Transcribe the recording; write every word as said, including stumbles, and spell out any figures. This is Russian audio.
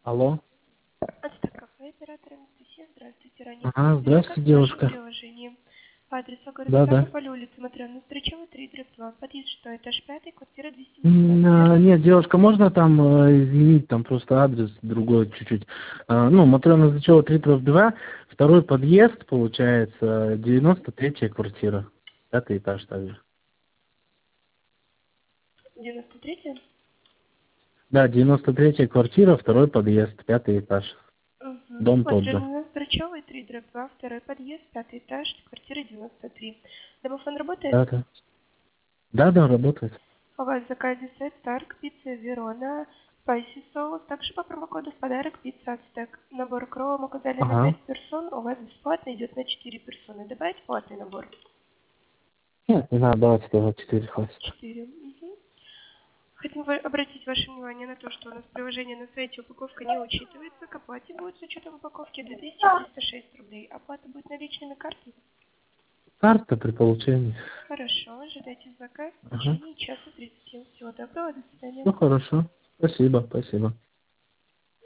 Алло. Ацтек-кафе, оператор Анастасия. Здравствуйте. Ранее Ага, интересовались здравствуйте, заказом в нашем девушка. приложении. По адресу города Да, да. Ставрополь, улица Матрёна-Строчева, три, дробь два. Подъезд что, этаж пятый, квартира двести М, восемнадцать, а, верно? Нет, девушка, можно там э, изменить там просто адрес другой чуть-чуть? А, Ну, Матрёна Зачева три дробь два, второй подъезд, получается, девяносто третья квартира, пятый этаж также. девяносто третья? Да, девяносто третья квартира, второй подъезд, пятый этаж. Угу. Дом тот же. Матрёна-Строчева, три, дробь два, второй подъезд, пятый этаж, квартира девяносто три. Домофон работает? Да, да. Да, да, работает. У вас в заказе сет Тарк, пицца Верона, спайси соус. Также по промокоду в подарок пицца Ацтек. Набор кроллом указали на Ага. пять персон, у вас бесплатно идет на четыре персоны. Добавить платный набор? Нет, не надо, давайте тогда четыре хватит. четыре. Мгм. Хотим вы- обратить ваше внимание на то, что у нас приложение на сайте упаковка не учитывается. К оплате будет с учетом упаковки две тысячи триста шесть рублей. Оплата будет наличными картой. Карта при получении. Хорошо, ожидайте заказ в Ага. течение часа тридцати. Всего доброго, до свидания. Ну, хорошо. Спасибо, спасибо.